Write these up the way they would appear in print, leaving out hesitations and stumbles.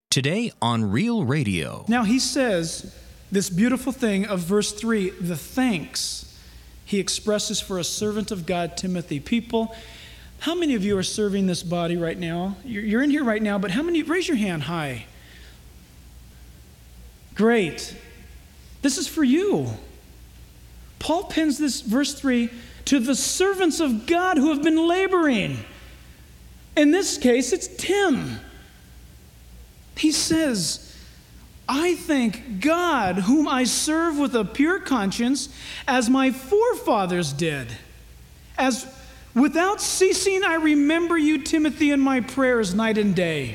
Today on Real Radio. Now he says this beautiful thing of verse 3, the thanks he expresses for a servant of God, Timothy. People, how many of you are serving this body right now? You're in here right now, but how many? Raise your hand high. Great. This is for you. Paul pens this verse 3 to the servants of God who have been laboring. In this case, it's Tim. He says, I thank God whom I serve with a pure conscience as my forefathers did. As without ceasing I remember you, Timothy, in my prayers night and day.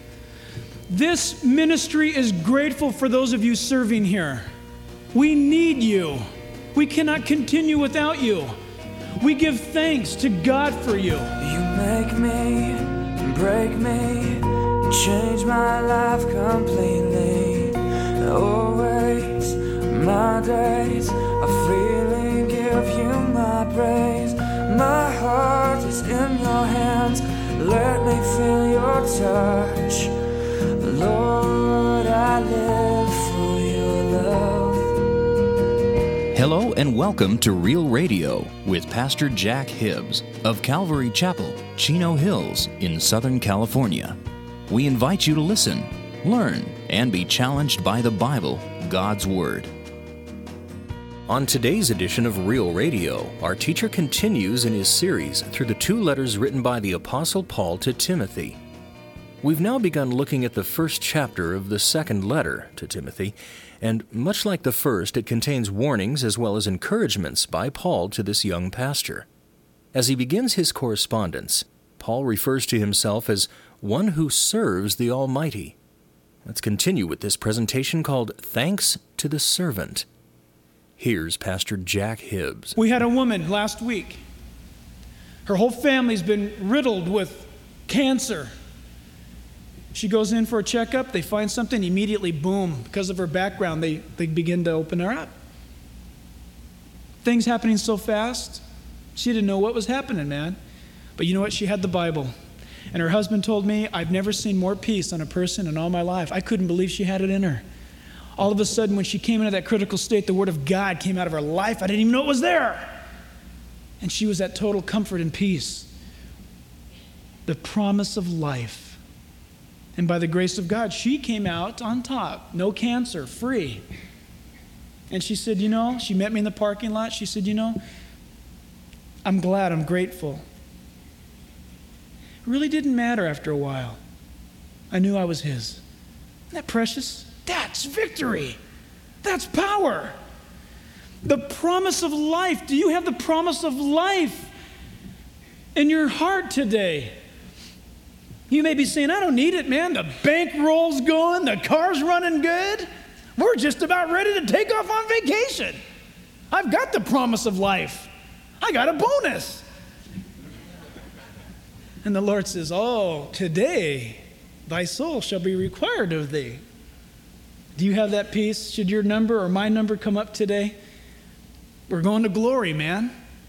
This ministry is grateful for those of you serving here. We need you. We cannot continue without you. We give thanks to God for you. You make me, break me, change my life completely. Always my days are freely give you my praise. My heart is in your hands. Let me feel your touch. Lord, I live for your love. Hello and welcome to Real Radio with Pastor Jack Hibbs of Calvary Chapel, Chino Hills in Southern California. We invite you to listen, learn, and be challenged by the Bible, God's Word. On today's edition of Real Radio, our teacher continues in his series through the two letters written by the Apostle Paul to Timothy. We've now begun looking at the first chapter of the second letter to Timothy, and much like the first, it contains warnings as well as encouragements by Paul to this young pastor. As he begins his correspondence, Paul refers to himself as one who serves the Almighty. Let's continue with this presentation called Thanks to the Servant. Here's Pastor Jack Hibbs. We had a woman last week. Her whole family's been riddled with cancer. She goes in for a checkup, they find something, immediately, boom, because of her background, they begin to open her up. Things happening so fast, she didn't know what was happening, man. But you know what? She had the Bible. And her husband told me, I've never seen more peace on a person in all my life. I couldn't believe she had it in her. All of a sudden, when she came into that critical state, the Word of God came out of her life. I didn't even know it was there. And she was at total comfort and peace. The promise of life. And by the grace of God, she came out on top. No cancer, free. And she said, she met me in the parking lot. She said, I'm glad, I'm grateful. It really didn't matter after a while. I knew I was His. Isn't that precious? That's victory. That's power. The promise of life. Do you have the promise of life in your heart today? You may be saying, I don't need it, man. The bankroll's going, the car's running good. We're just about ready to take off on vacation. I've got the promise of life. I got a bonus. And the Lord says, today thy soul shall be required of thee. Do you have that peace? Should your number or my number come up today? We're going to glory, man.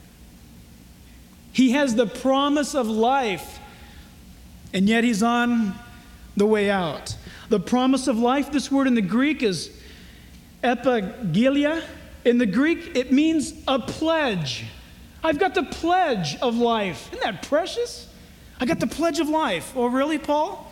He has the promise of life, and yet he's on the way out. The promise of life, this word in the Greek is epigelia. In the Greek, it means a pledge. I've got the pledge of life. Isn't that precious? I got the pledge of life. Oh, really, Paul?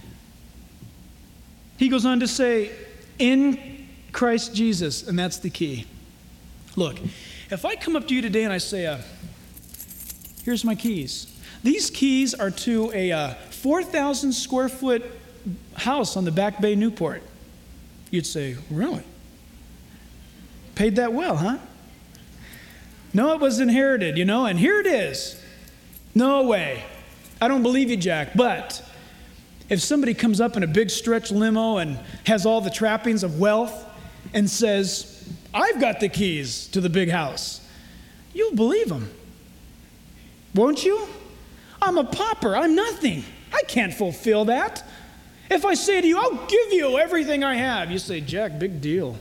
He goes on to say, in Christ Jesus, and that's the key. Look, if I come up to you today and I say, here's my keys. These keys are to a 4,000 square foot house on the Back Bay, Newport. You'd say, really? Paid that well, huh? No, it was inherited, and here it is. No way. I don't believe you, Jack, but if somebody comes up in a big stretch limo and has all the trappings of wealth and says, I've got the keys to the big house, you'll believe them. Won't you? I'm a pauper. I'm nothing. I can't fulfill that. If I say to you, I'll give you everything I have, you say, Jack, big deal.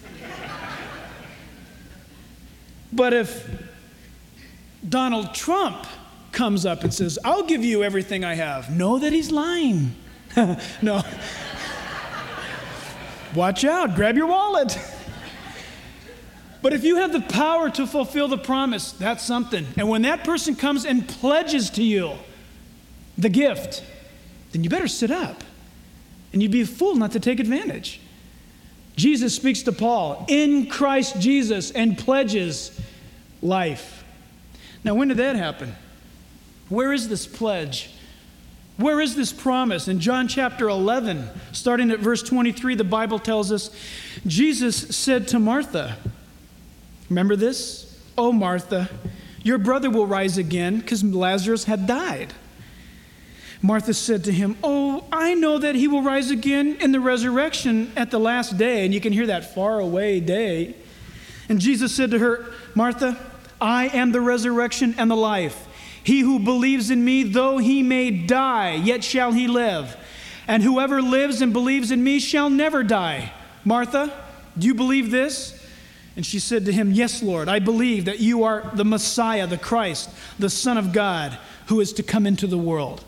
But if Donald Trump comes up and says, I'll give you everything I have, know that he's lying. No. watch out, grab your wallet. But if you have the power to fulfill the promise, that's something. And when that person comes and pledges to you the gift, then you better sit up. And you'd be a fool not to take advantage. Jesus speaks to Paul in Christ Jesus and pledges life. Now, when did that happen? Where is this pledge? Where is this promise? In John chapter 11, starting at verse 23, the Bible tells us, Jesus said to Martha, remember this? Oh, Martha, your brother will rise again because Lazarus had died. Martha said to him, oh, I know that he will rise again in the resurrection at the last day. And you can hear that far away day. And Jesus said to her, Martha, I am the resurrection and the life. He who believes in me, though he may die, yet shall he live. And whoever lives and believes in me shall never die. Martha, do you believe this? And she said to him, yes, Lord, I believe that you are the Messiah, the Christ, the Son of God, who is to come into the world.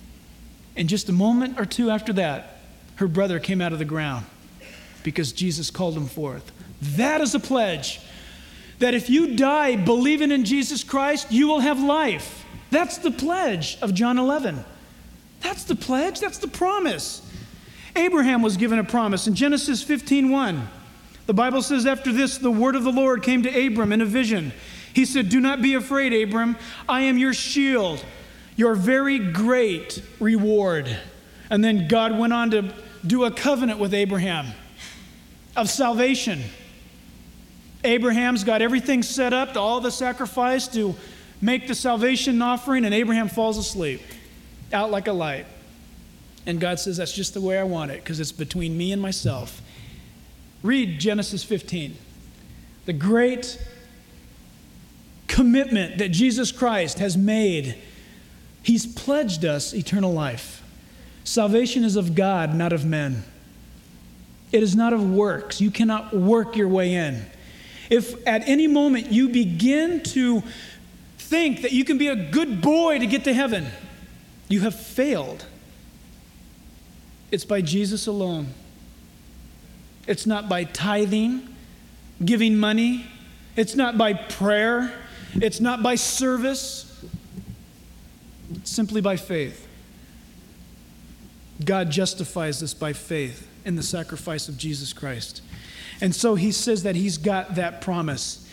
And just a moment or two after that, her brother came out of the ground because Jesus called him forth. That is a pledge that if you die believing in Jesus Christ, you will have life. That's the pledge of John 11. That's the pledge. That's the promise. Abraham was given a promise in Genesis 15:1. The Bible says, after this, the word of the Lord came to Abram in a vision. He said, do not be afraid, Abram. I am your shield, your very great reward. And then God went on to do a covenant with Abraham of salvation. Abraham's got everything set up, all the sacrifice to make the salvation offering, and Abraham falls asleep, out like a light. And God says, that's just the way I want it, because it's between me and myself. Read Genesis 15. The great commitment that Jesus Christ has made. He's pledged us eternal life. Salvation is of God, not of men. It is not of works. You cannot work your way in. If at any moment you begin to think that you can be a good boy to get to heaven, you have failed. It's by Jesus alone. It's not by tithing, giving money. It's not by prayer. It's not by service. It's simply by faith. God justifies us by faith in the sacrifice of Jesus Christ. And so he says that he's got that promise,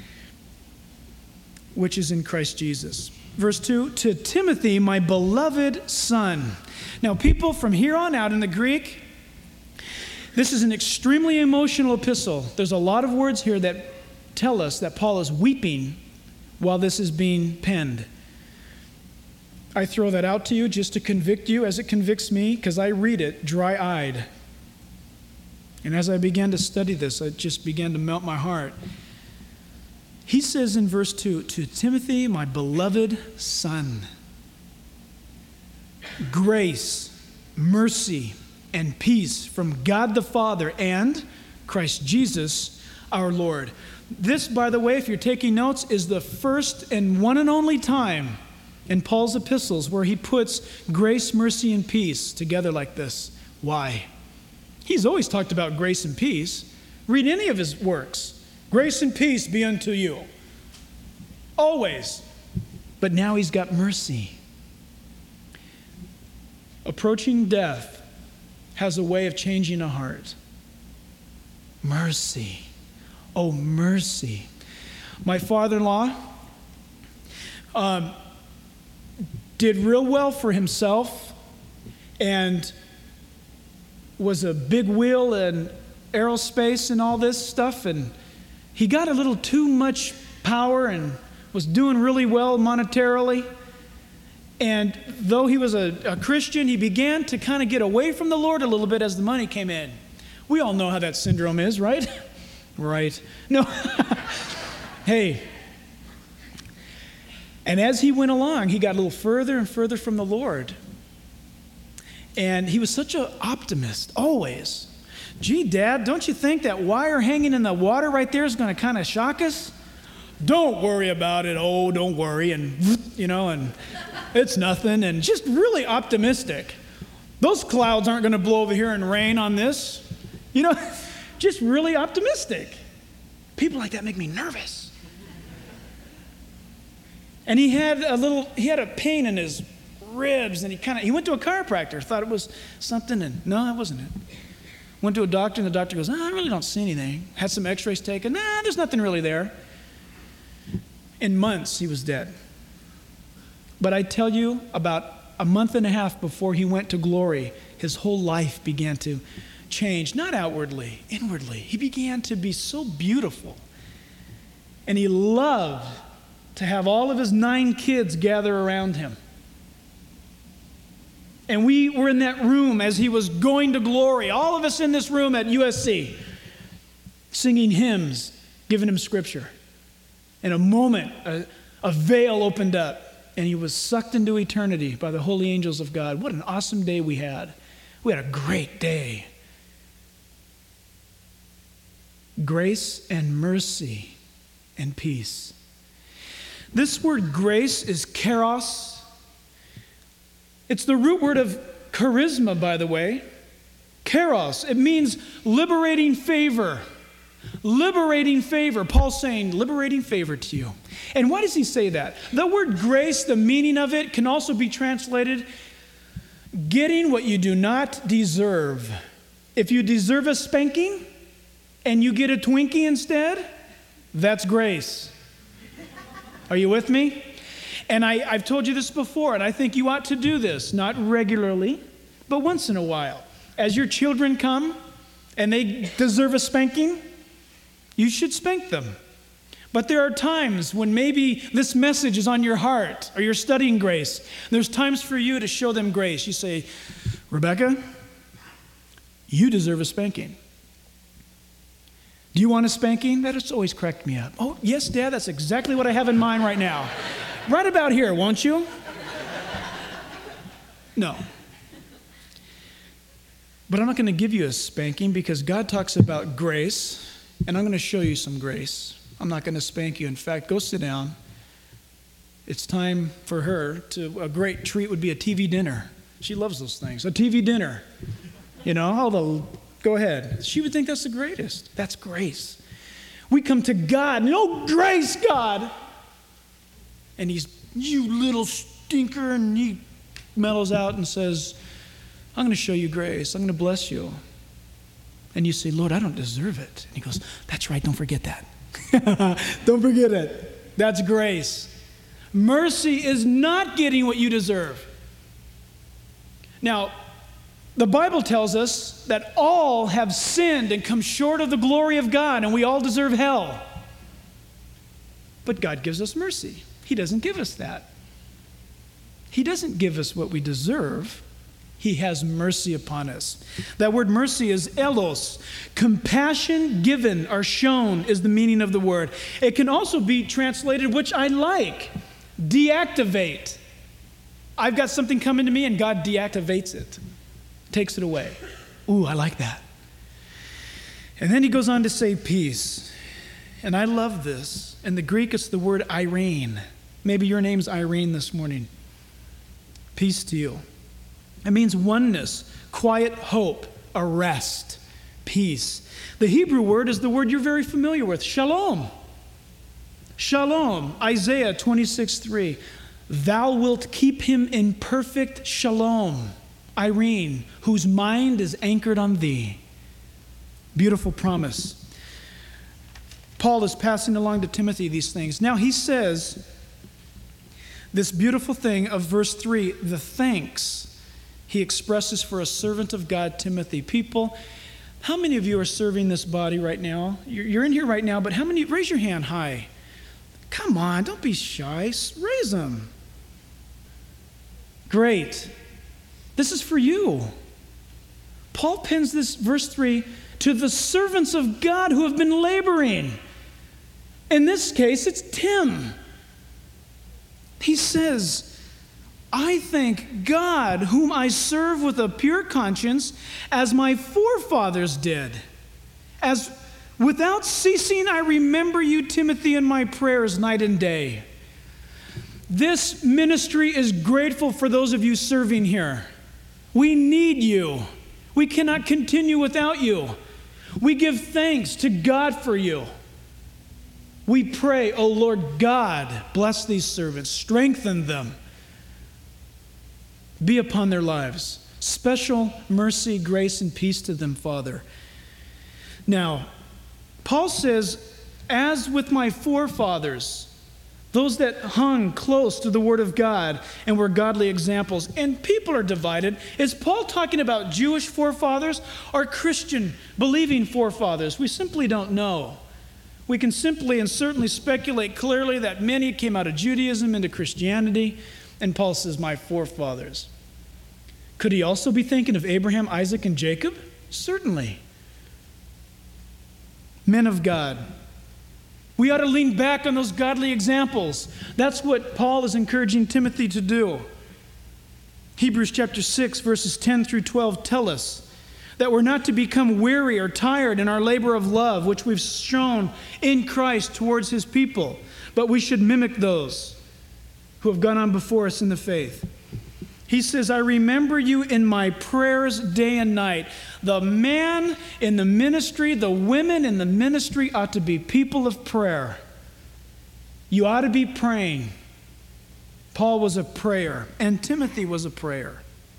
which is in Christ Jesus. Verse 2, to Timothy, my beloved son. Now, people, from here on out in the Greek, this is an extremely emotional epistle. There's a lot of words here that tell us that Paul is weeping while this is being penned. I throw that out to you just to convict you as it convicts me, because I read it dry-eyed. And as I began to study this, it just began to melt my heart. He says in verse 2, to Timothy, my beloved son, grace, mercy, and peace from God the Father and Christ Jesus our Lord. This, by the way, if you're taking notes, is the first and one and only time in Paul's epistles where he puts grace, mercy, and peace together like this. Why? He's always talked about grace and peace. Read any of his works. Grace and peace be unto you. Always. But now he's got mercy. Approaching death has a way of changing a heart. Mercy. Oh, mercy. My father-in-law did real well for himself and was a big wheel in aerospace and all this stuff, and he got a little too much power and was doing really well monetarily. And though he was a Christian, he began to kind of get away from the Lord a little bit as the money came in. We all know how that syndrome is, right? Right. No. Hey. And as he went along, he got a little further and further from the Lord. And he was such an optimist, always. Gee, Dad, don't you think that wire hanging in the water right there is going to kind of shock us? Don't worry about it. Oh, don't worry. And, and it's nothing. And just really optimistic. Those clouds aren't going to blow over here and rain on this. Just really optimistic. People like that make me nervous. And he had a pain in his ribs, and he went to a chiropractor, thought it was something, and no, that wasn't it. Went to a doctor, and the doctor goes, I really don't see anything. Had some x-rays taken. There's nothing really there. In months, he was dead. But I tell you, about a month and a half before he went to glory, his whole life began to change, not outwardly, inwardly. He began to be so beautiful. And he loved to have all of his 9 kids gather around him. And we were in that room as he was going to glory, all of us in this room at USC, singing hymns, giving him scripture. In a moment, a veil opened up, and he was sucked into eternity by the holy angels of God. What an awesome day we had. We had a great day. Grace and mercy and peace. This word grace is charos. It's the root word of charisma, by the way. Charos. It means liberating favor. Liberating favor. Paul's saying liberating favor to you. And why does he say that? The word grace, the meaning of it, can also be translated getting what you do not deserve. If you deserve a spanking and you get a Twinkie instead, that's grace. Are you with me? And I've told you this before, and I think you ought to do this, not regularly, but once in a while. As your children come and they deserve a spanking, you should spank them. But there are times when maybe this message is on your heart or you're studying grace. There's times for you to show them grace. You say, Rebecca, you deserve a spanking. Do you want a spanking? That has always cracked me up. Oh, yes, Dad, that's exactly what I have in mind right now. Right about here, won't you? No. But I'm not going to give you a spanking because God talks about grace, and I'm going to show you some grace. I'm not going to spank you. In fact, go sit down. It's time for her a great treat would be a TV dinner. She loves those things. A TV dinner. Go ahead. She would think that's the greatest. That's grace. We come to God, and grace, God. And he's, you little stinker, and he mellows out and says, I'm going to show you grace. I'm going to bless you. And you say, Lord, I don't deserve it. And he goes, that's right, don't forget that. Don't forget it. That's grace. Mercy is not getting what you deserve. Now, the Bible tells us that all have sinned and come short of the glory of God, and we all deserve hell. But God gives us mercy. He doesn't give us that. He doesn't give us what we deserve. He has mercy upon us. That word mercy is elos. Compassion given or shown is the meaning of the word. It can also be translated, which I like, deactivate. I've got something coming to me and God deactivates it, takes it away. Ooh, I like that. And then he goes on to say peace. And I love this. In the Greek, it's the word Irene. Maybe your name's Irene this morning. Peace to you. It means oneness, quiet hope, a rest, peace. The Hebrew word is the word you're very familiar with, shalom. Shalom, Isaiah 26:3. Thou wilt keep him in perfect shalom, Irene, whose mind is anchored on thee. Beautiful promise. Paul is passing along to Timothy these things. Now he says this beautiful thing of verse 3, the thanks he expresses for a servant of God, Timothy. People, how many of you are serving this body right now? You're in here right now, but how many? Raise your hand high. Come on, don't be shy. Raise them. Great. This is for you. Paul pins this, verse 3, to the servants of God who have been laboring. In this case, it's Tim. He says, I thank God, whom I serve with a pure conscience, as my forefathers did. As without ceasing, I remember you, Timothy, in my prayers night and day. This ministry is grateful for those of you serving here. We need you. We cannot continue without you. We give thanks to God for you. We pray, O Lord God, bless these servants, strengthen them, be upon their lives. Special mercy, grace, and peace to them, Father. Now, Paul says, as with my forefathers, those that hung close to the Word of God and were godly examples. And people are divided. Is Paul talking about Jewish forefathers or Christian believing forefathers? We simply don't know. We can simply and certainly speculate clearly that many came out of Judaism into Christianity, and Paul says, my forefathers. Could he also be thinking of Abraham, Isaac, and Jacob? Certainly. Men of God. We ought to lean back on those godly examples. That's what Paul is encouraging Timothy to do. Hebrews chapter 6, verses 10 through 12 tell us that we're not to become weary or tired in our labor of love, which we've shown in Christ towards his people, but we should mimic those who have gone on before us in the faith. He says, I remember you in my prayers day and night. The man in the ministry, the women in the ministry ought to be people of prayer. You ought to be praying. Paul was a prayer, and Timothy was a prayer.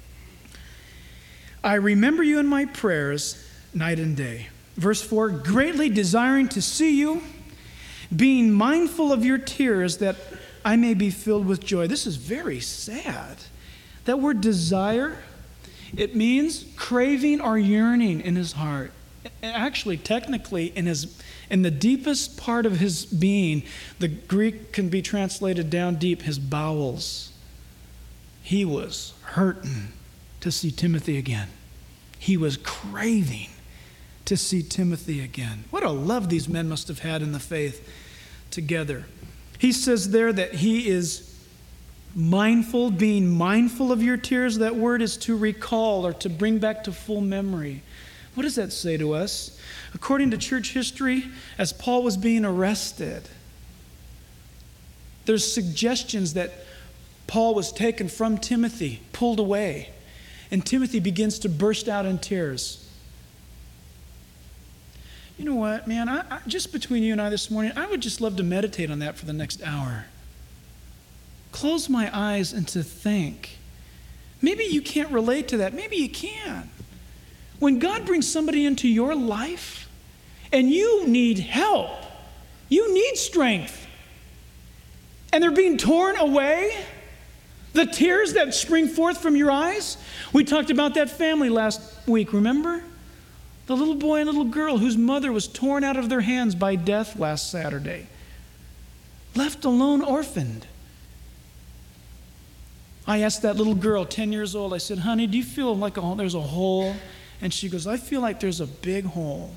I remember you in my prayers night and day. Verse 4, greatly desiring to see you, being mindful of your tears, that I may be filled with joy. This is very sad. That word desire, it means craving or yearning in his heart. Actually, technically, in the deepest part of his being, the Greek can be translated down deep, his bowels. He was hurting to see Timothy again. He was craving to see Timothy again. What a love these men must have had in the faith together. He says there that he is mindful, being mindful of your tears. That word is to recall or to bring back to full memory. What does that say to us? According to church history, as Paul was being arrested, there's suggestions that Paul was taken from Timothy, pulled away, and Timothy begins to burst out in tears. You know what, man? I just between you and I this morning, I would just love to meditate on that for the next hour. Close my eyes and to think. Maybe you can't relate to that. Maybe you can. When God brings somebody into your life and you need help, you need strength, and they're being torn away, the tears that spring forth from your eyes. We talked about that family last week, remember? The little boy and little girl whose mother was torn out of their hands by death last Saturday. Left alone, orphaned. I asked that little girl, 10 years old, I said, honey, do you feel like there's a hole? And she goes, I feel like there's a big hole.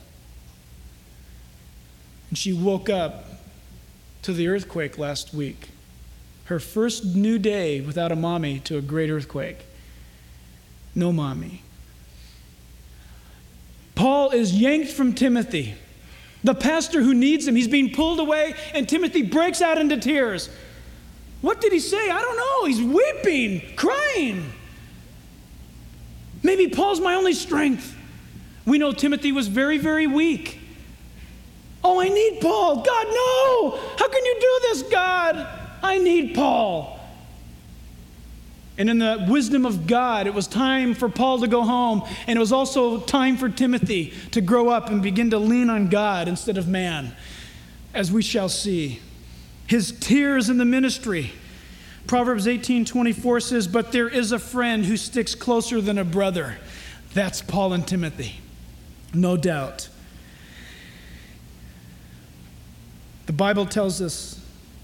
And she woke up to the earthquake last week. Her first new day without a mommy to a great earthquake. No mommy. Paul is yanked from Timothy, the pastor who needs him. He's being pulled away, and Timothy breaks out into tears. What did he say? I don't know. He's weeping, crying. Maybe Paul's my only strength. We know Timothy was very, very weak. Oh, I need Paul. God, no. How can you do this, God? I need Paul. And in the wisdom of God, it was time for Paul to go home, and it was also time for Timothy to grow up and begin to lean on God instead of man, as we shall see. His tears in the ministry. Proverbs 18:24 says, but there is a friend who sticks closer than a brother. That's Paul and Timothy, no doubt. The Bible tells us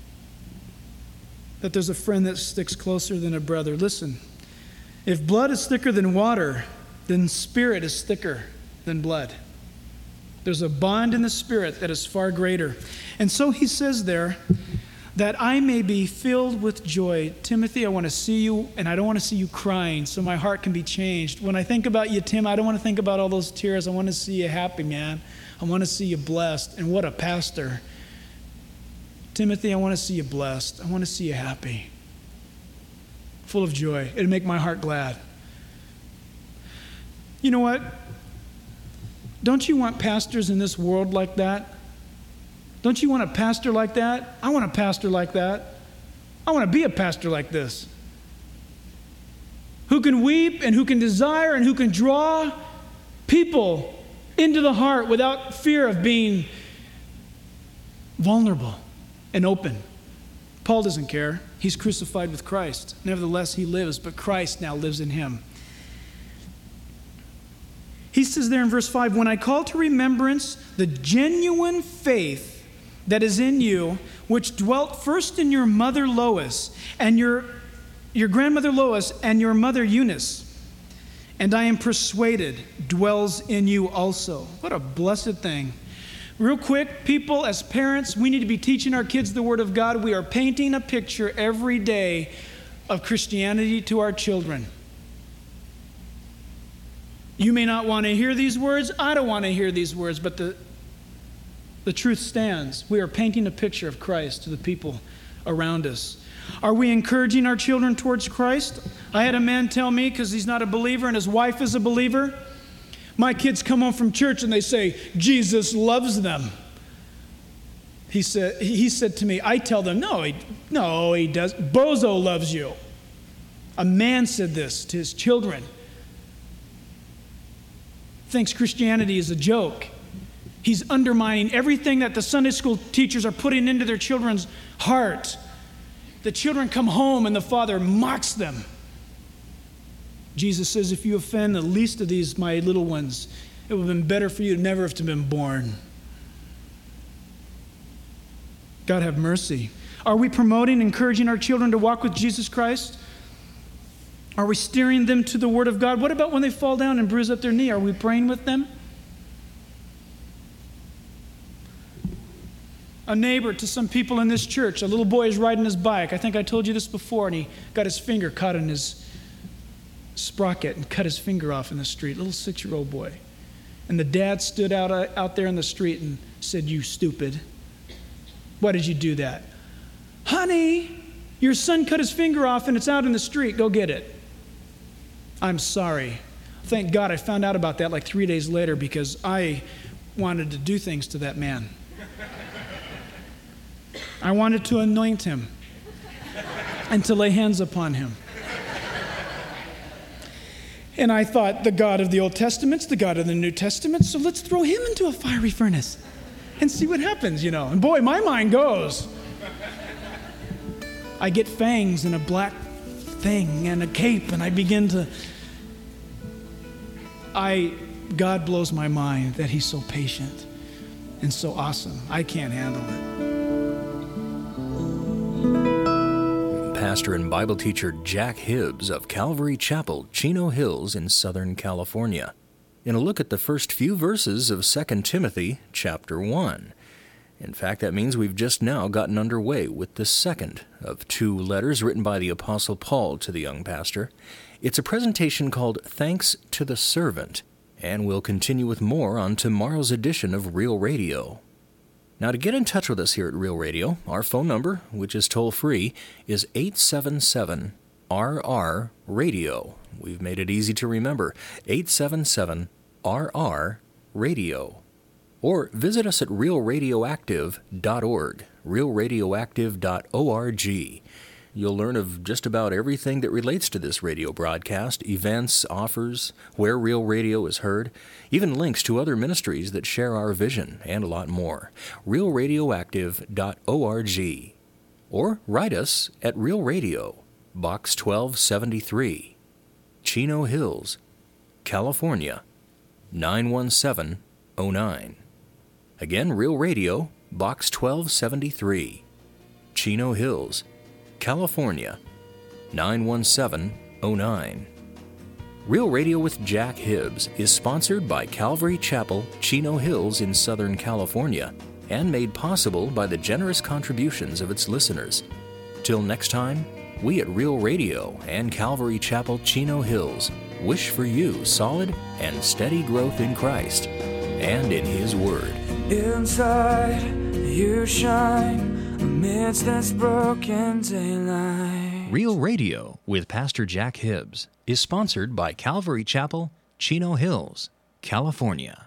that there's a friend that sticks closer than a brother. Listen, if blood is thicker than water, then spirit is thicker than blood. There's a bond in the spirit that is far greater. And so he says there, that I may be filled with joy. Timothy, I want to see you, and I don't want to see you crying, so my heart can be changed. When I think about you, Tim, I don't want to think about all those tears. I want to see you happy, man. I want to see you blessed. And what a pastor. Timothy, I want to see you blessed. I want to see you happy. Full of joy. It'll make my heart glad. You know what? Don't you want pastors in this world like that? Don't you want a pastor like that? I want a pastor like that. I want to be a pastor like this. Who can weep and who can desire and who can draw people into the heart without fear of being vulnerable and open. Paul doesn't care. He's crucified with Christ. Nevertheless, he lives, but Christ now lives in him. He says there in verse 5, when I call to remembrance the genuine faith that is in you, which dwelt first in your mother Lois and your grandmother Lois and your mother Eunice, and I am persuaded dwells in you also. What a blessed thing. Real quick, people, as parents, we need to be teaching our kids the Word of God. We are painting a picture every day of Christianity to our children. You may not want to hear these words. I don't want to hear these words, but the truth stands. We are painting a picture of Christ to the people around us. Are we encouraging our children towards Christ? I had a man tell me, because he's not a believer and his wife is a believer, my kids come home from church and they say, Jesus loves them. He said to me, I tell them, no, he does. Bozo loves you. A man said this to his children. Thinks Christianity is a joke. He's undermining everything that the Sunday school teachers are putting into their children's heart. The children come home and the father mocks them. Jesus says, if you offend the least of these, my little ones, it would have been better for you never to have been born. God have mercy. Are we promoting, encouraging our children to walk with Jesus Christ? Are we steering them to the Word of God? What about when they fall down and bruise up their knee? Are we praying with them? A neighbor to some people in this church, a little boy is riding his bike. I think I told you this before, and he got his finger caught in his sprocket and cut his finger off in the street, little 6-year-old boy. And the dad stood out there in the street and said, you stupid. Why did you do that? Honey, your son cut his finger off and it's out in the street. Go get it. I'm sorry. Thank God I found out about that like 3 days later because I wanted to do things to that man. I wanted to anoint him and to lay hands upon him. And I thought, the God of the Old Testament's the God of the New Testament, so let's throw him into a fiery furnace and see what happens, you know. And boy, my mind goes. I get fangs and a black thing and a cape, and I begin to... God blows my mind that he's so patient and so awesome. I can't handle it. Pastor and Bible teacher Jack Hibbs of Calvary Chapel, Chino Hills in Southern California, in a look at the first few verses of 2 Timothy chapter 1. In fact, that means we've just now gotten underway with the second of 2 letters written by the Apostle Paul to the young pastor. It's a presentation called Thanks to the Servant, and we'll continue with more on tomorrow's edition of Real Radio. Now, to get in touch with us here at Real Radio, our phone number, which is toll-free, is 877-RR-RADIO. We've made it easy to remember, 877-RR-RADIO. Or visit us at realradioactive.org, realradioactive.org. You'll learn of just about everything that relates to this radio broadcast, events, offers, where Real Radio is heard, even links to other ministries that share our vision, and a lot more. realradioactive.org. Or write us at Real Radio, Box 1273, Chino Hills, California, 91709. Again, Real Radio, Box 1273, Chino Hills, California, 91709. Real Radio with Jack Hibbs is sponsored by Calvary Chapel, Chino Hills in Southern California, and made possible by the generous contributions of its listeners. Till next time, we at Real Radio and Calvary Chapel, Chino Hills wish for you solid and steady growth in Christ and in His Word. Inside you shine amidst this broken daylight. Real Radio with Pastor Jack Hibbs is sponsored by Calvary Chapel, Chino Hills, California.